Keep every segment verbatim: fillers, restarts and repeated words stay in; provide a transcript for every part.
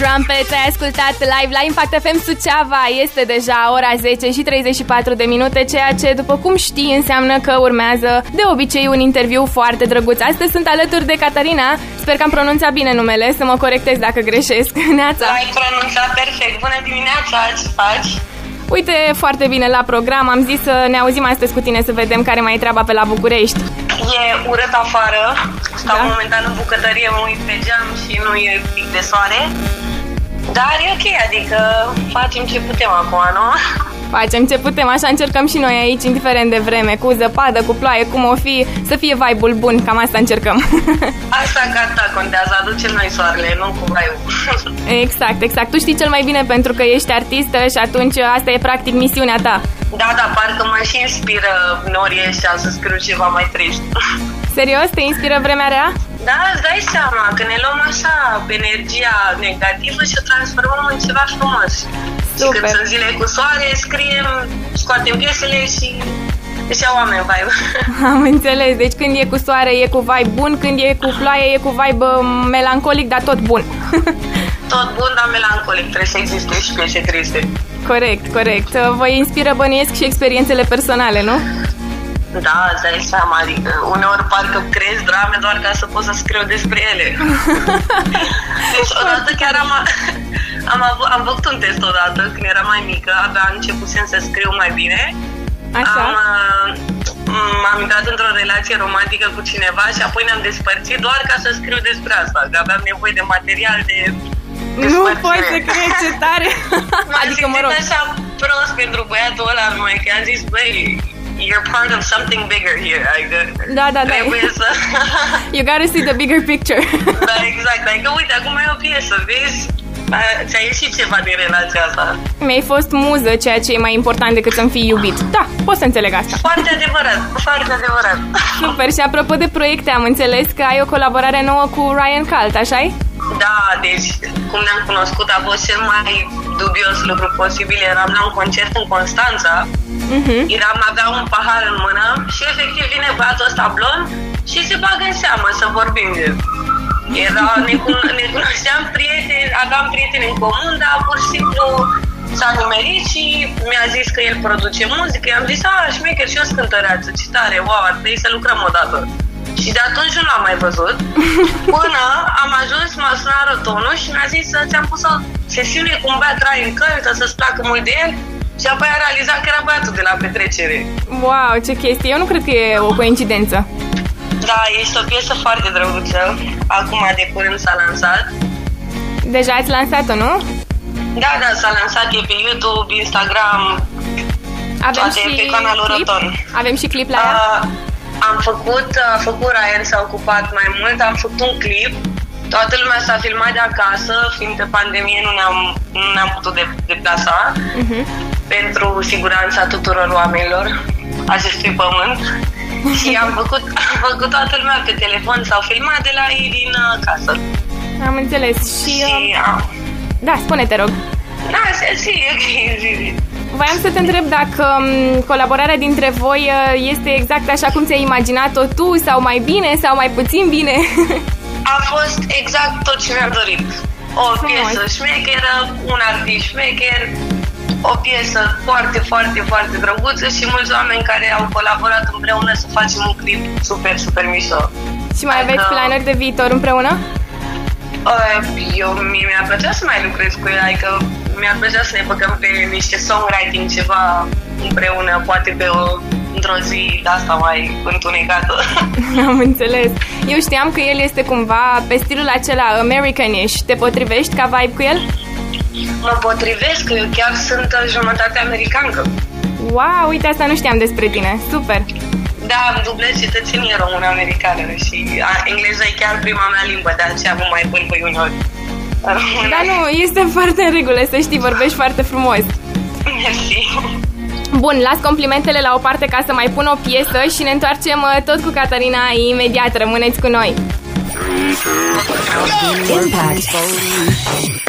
Trumpet, ai ascultat live la Impact F M Suceava. Este deja ora zece și treizeci și patru de minute, ceea ce, după cum știi, înseamnă că urmează de obicei un interviu foarte drăguț. Astăzi sunt alături de Catarina. Sper că am pronunțat bine numele, să mă corectez dacă greșesc. Neața. L-ai pronunțat perfect. Bună dimineața, ce faci? Uite, foarte bine la program. Am zis să ne auzim astăzi cu tine, să vedem care mai e treaba pe la București. E urât afară. Stau da? momentan în bucătărie, mă uit pe geam și nu e pic de soare. Dar e ok, adică facem ce putem acum, nu? Facem ce putem, așa încercăm și noi aici, indiferent de vreme, cu zăpadă, cu ploaie, cum o fi, să fie vibe-ul bun, cam asta încercăm. Asta ca asta contează, aducem noi soarele, nu cu vibe-ul. Exact, exact. Tu știi cel mai bine pentru că ești artistă și atunci asta e practic misiunea ta. Da, da, parcă mă și inspiră norii ăștia să scriu ceva mai trist. Serios? Te inspiră vremea rea? Da, îți dai seama că ne luăm așa energia negativă și o transformăm în ceva frumos. Super. Și când sunt zile cu soare, scriem, scoatem piesele și deși au oameni vibe. Am înțeles, deci când e cu soare e cu vibe bun, când e cu ploaie e cu vibe melancolic, dar tot bun. Tot bun, dar melancolic, trebuie să existe și piese triste. Corect, corect. Vă inspiră, bănuiesc, și experiențele personale, nu? Da, îți dai seama, adică uneori parcă creezi drame doar ca să pot să scriu despre ele. Deci odată chiar am, am, avut, am făcut un test odată, când eram mai mică, abia începusem să scriu mai bine. Așa? Am, m-am intrat într-o relație romantică cu cineva și apoi ne-am despărțit doar ca să scriu despre asta, că aveam nevoie de material de Nu poți să crezi, ce tare! Adică, mă rog, așa prost pentru băiatul ăla, numai că am zis, băi, you're part of something bigger here. Adică da, da, da. Trebuie să... You gotta see the bigger picture. Da, exact. Adică, uite, acum e o piesă, vezi? Ți-a ieșit ceva din relația asta. Mi-ai fost muză, ceea ce e mai important decât să-mi fii iubit. Da, pot să înțeleg asta. Foarte adevărat, foarte adevărat. Super, și apropo de proiecte, am înțeles că ai o colaborare nouă cu Ryan Calt, așa-i? Da, deci, cum ne-am cunoscut, a fost cel mai dubios lucru posibil. Eram la un concert în Constanța, uh-huh. Eram, avea un pahar în mână și efectiv vine băiatul ăsta blond și se bagă în seamă să vorbim de Era, ne, ne cunoșteam prieteni, aveam prieteni în comun, dar pur și simplu s-a nimerit și mi-a zis că el produce muzică. I-am zis, a, șmecher, și eu sunt cântăreață, ce tare, wow, ar trebui să lucrăm odată. Și de atunci nu l-am mai văzut, până am ajuns, m-a sunat Rotonul și mi-a zis, ți-am pus o sesiune cu un băiat Ryan Calt, să-ți placă mult de el. Și apoi a realizat că era băiatul de la petrecere. Wow, ce chestie, eu nu cred că e o coincidență. Da, este o piesă foarte drăguță. Acum de curând s-a lansat. Deja ați lansat-o, nu? Da, da, s-a lansat, e pe YouTube, Instagram, avem toate și pe canalul clip? Roton. Avem și clip la ea? Uh, am făcut, a făcut Ryan, s-a ocupat mai mult, am făcut un clip. Toată lumea s-a filmat de acasă, fiind pe pandemie nu ne-am, nu ne-am putut de, deplasa, uh-huh. pentru siguranța tuturor oamenilor acestui pământ. Și am făcut, am făcut toată lumea pe telefon, s-au filmat de la ei din uh, casă. Am înțeles. Și, și uh... Da, spune, te rog. Da, și ok. Voiam să te întreb dacă um, colaborarea dintre voi uh, este exact așa cum ți-ai imaginat-o tu, sau mai bine, sau mai puțin bine? A fost exact tot ce mi-am dorit. O Frumos. piesă șmecheră, un artist șmecher, o piesă foarte, foarte, foarte drăguță și mulți oameni care au colaborat împreună să facem un clip super, super mișto. Și mai adică... aveți planuri de viitor împreună? Eu, mie mi-ar plăcea să mai lucrez cu el, adică mi-ar plăcea să ne băgăm pe niște songwriting, ceva împreună, poate pe o, într-o zi de asta mai întunecată. Am înțeles. Eu știam că el este cumva pe stilul acela American-ish. Te potrivești ca vibe cu el? Mă potrivesc, că eu chiar sunt jumătate americancă. Wow, uite, asta nu știam despre tine. Super! Da, am dublet cetățenie română-americană și engleza e chiar prima mea limbă, de aceea mă mai bâlbâi uneori. Da, nu, este foarte în regulă, să știi, vorbești foarte frumos. Mersi. Bun, las complimentele la o parte ca să mai pun o piesă și ne întoarcem tot cu Catarina imediat. Rămâneți cu noi. Impact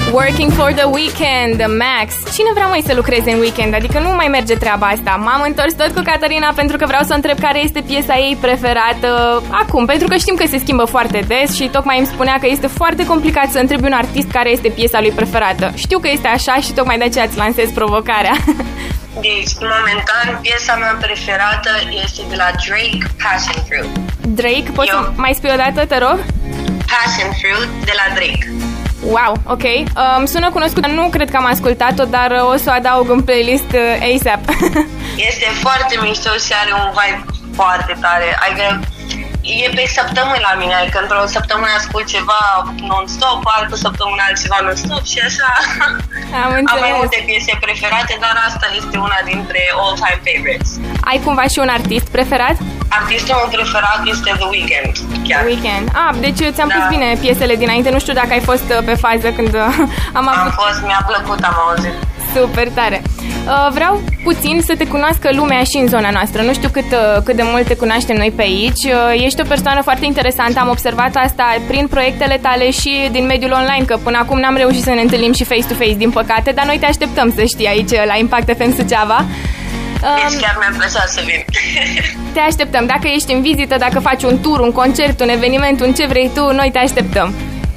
Working for the Weekend, Max. Cine vrea mai să lucreze în weekend? Adică nu mai merge treaba asta. M-am întors tot cu Caterina pentru că vreau să o întreb care este piesa ei preferată acum, pentru că știm că se schimbă foarte des și tocmai îmi spunea că este foarte complicat să întrebi un artist care este piesa lui preferată. Știu că este așa și tocmai de aceea îți lansez provocarea. Deci, momentan, piesa mea preferată este de la Drake, Passion Fruit. Drake? Poți Eu... să mai spui o dată, te rog? Passion Fruit de la Drake. Wow, ok. Um, sună cunoscut, nu cred că am ascultat-o, dar o să o adaug în playlist uh, ASAP. Este foarte mișto și are un vibe foarte tare. Adică e pe săptămâni la mine, adică într-o săptămână ascult ceva non-stop, altă săptămână altceva non-stop și așa. Am înțeles. Am mai multe piese preferate, dar asta este una dintre all-time favorites. Ai cumva și un artist preferat? Artistul meu preferat este The Weeknd, chiar. Weeknd. Ah, deci ți-am da. pus bine piesele dinainte, nu știu dacă ai fost pe fază când am avut... Am fost, mi-a plăcut, am auzit. Super tare. Vreau puțin să te cunoască lumea și în zona noastră. Nu știu cât, cât de mult te cunoaștem noi pe aici. Ești o persoană foarte interesantă, am observat asta prin proiectele tale și din mediul online, că până acum n-am reușit să ne întâlnim și face-to-face, din păcate, dar noi te așteptăm, să știi, aici la Impact F M Suceava. Deci chiar mi-a plăcut să vin. Te așteptăm. Dacă ești în vizită, dacă faci un tur, un concert, un eveniment, un ce vrei tu, noi te așteptăm.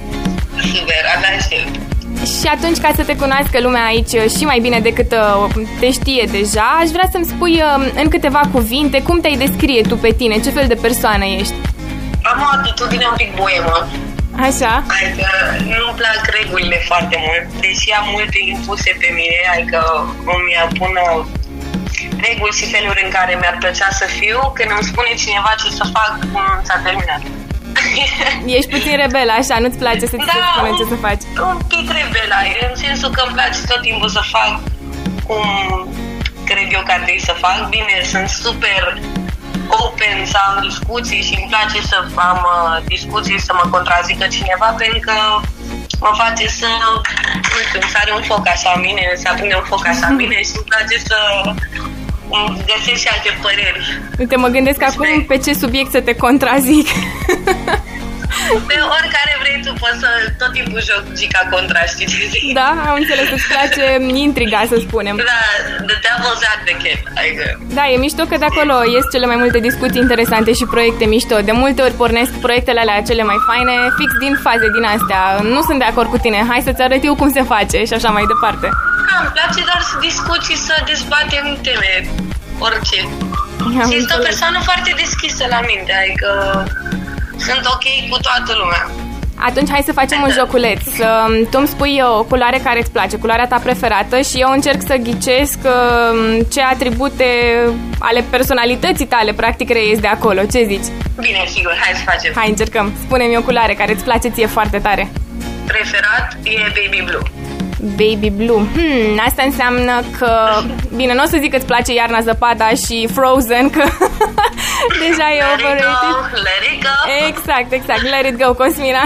Super, abia aștept. Și atunci, ca să te cunoască lumea aici și mai bine decât te știe deja, aș vrea să-mi spui în câteva cuvinte cum te-ai descrie tu pe tine, ce fel de persoană ești. Am o atitudine un pic boemă. Așa? Adică nu-mi plac regulile foarte mult, deși am multe impuse pe mine, adică îmi pun reguli și feluri în care mi-ar plăcea să fiu. Când îmi spune cineva ce să fac, s-a terminat. Ești puțin rebelă, așa, nu-ți place să ți se da, spune ce să faci? Un pic rebelă, în sensul că îmi place tot timpul să fac cum cred eu că ar trebui să fac. Bine, sunt super open să am discuții și îmi place să am uh, discuții, să mă contrazică cineva, pentru că mă face să, nu știu, să are un foc așa în mine, să aprinde un foc așa în mine și îmi place să găsesc și alte păreri. Uite, mă gândesc Despre... acum pe ce subiect să te contrazic. Pe oricare vrei tu, poți să tot timpul joc gica contra, știi ce zic? Da, am înțeles, îți place intriga, să spunem. Da, the devil's advocate, adică. Da, e mișto că de acolo ies cele mai multe discuții interesante și proiecte mișto. De multe ori pornesc proiectele alea cele mai faine, fix din faze din astea. Nu sunt de acord cu tine, hai să-ți arăt eu cum se face și așa mai departe. Da, îmi place doar să discuți și să dezbatem teme, orice. Am și este o persoană foarte deschisă la minte, adică sunt ok cu toată lumea. Atunci hai să facem un joculeț. Tu îmi spui o culoare care îți place, culoarea ta preferată, și eu încerc să ghicesc ce atribute ale personalității tale practic reies de acolo. Ce zici? Bine, sigur, hai să facem. Hai, încercăm. Spune-mi o culoare care îți place ție foarte tare. Preferat e baby blue. Baby blue. Hmm, asta înseamnă că... Bine, nu o să zic că îți place iarna, zăpada și Frozen, că deja e overrated. Let it go. Exact, exact. Let it go, Cosmina.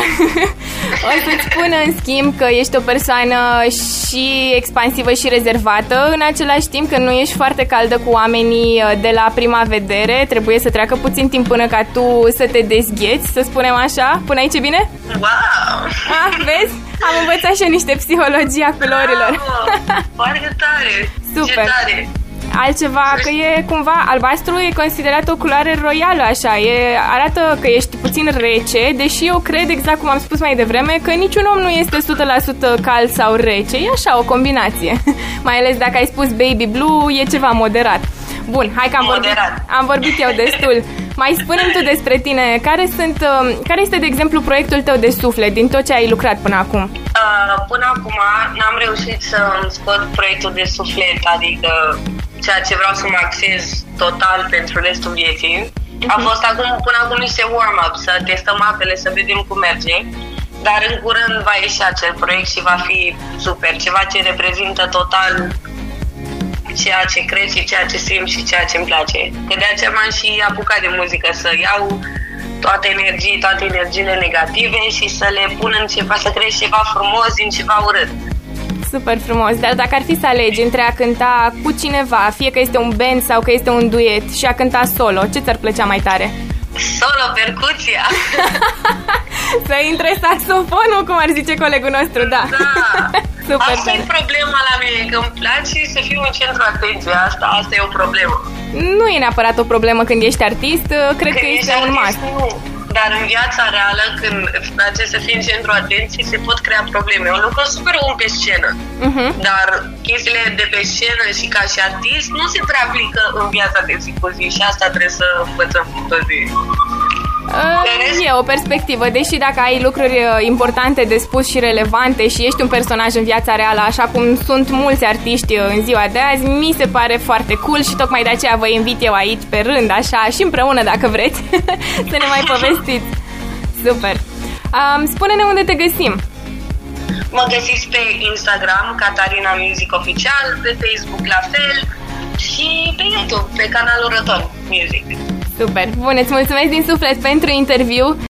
O să-ți spun, în schimb, că ești o persoană și expansivă și rezervată, în același timp că nu ești foarte caldă cu oamenii de la prima vedere. Trebuie să treacă puțin timp până ca tu să te dezgheți, să spunem așa. Până aici e bine? Wow! Ah, vezi? Am învățat și niște psihologie a culorilor. Foarte tare! Super! Ce tare! Altceva, că e cumva albastru, e considerat o culoare royală, așa, e, arată că ești puțin rece, deși eu cred, exact cum am spus mai devreme, că niciun om nu este o sută la sută cald sau rece, e așa, o combinație. Mai ales dacă ai spus baby blue, e ceva moderat. Bun, hai că am vorbit, am vorbit eu destul. Mai spune-mi tu despre tine, care sunt, care este, de exemplu, proiectul tău de suflet din tot ce ai lucrat până acum? Uh, până acum n-am reușit să îmi scot proiectul de suflet, adică ceea ce vreau să mă axez total pentru restul vieții. Uh-huh. A fost acum, până acum niște warm-up, să testăm apele, să vedem cum merge. Dar în curând va ieși acel proiect și va fi super, ceva ce reprezintă total ceea ce cred și ceea ce simt și ceea ce îmi place. Că de aceea m-am și apucat de muzică, să iau toate energii, toate energiile negative și să le pun în ceva, să creez ceva frumos din ceva urât. Super frumos, dar dacă ar fi să alegi între a cânta cu cineva, fie că este un band sau că este un duet, și a cânta solo, ce ți-ar plăcea mai tare? Solo, percuția! Să intre saxofonul, cum ar zice colegul nostru, da. Da. Super. Asta e problema la mine, că îmi place să fiu în centru atenției. Asta, asta e o problemă. Nu e neapărat o problemă când ești artist, cred când că este un must. Nu. Dar în viața reală, când îți place să fii în centru atenției, se pot crea probleme. Un lucru super om pe scenă. Uh-huh. Dar chestiile de pe scenă și ca și artist nu se prea aplică în viața de zi cu zi și asta trebuie să învățăm toți. E o perspectivă, deși dacă ai lucruri importante de spus și relevante și ești un personaj în viața reală, așa cum sunt mulți artiști în ziua de azi, mi se pare foarte cool și tocmai de aceea vă invit eu aici pe rând, așa, și împreună dacă vreți, să ne mai povestiți. Super! Um, spune-ne unde te găsim. Mă găsiți pe Instagram, Catarina Music Oficial, pe Facebook la fel și pe YouTube, pe canalul Roton Music. Super! Bun, îți mulțumesc din suflet pentru interviu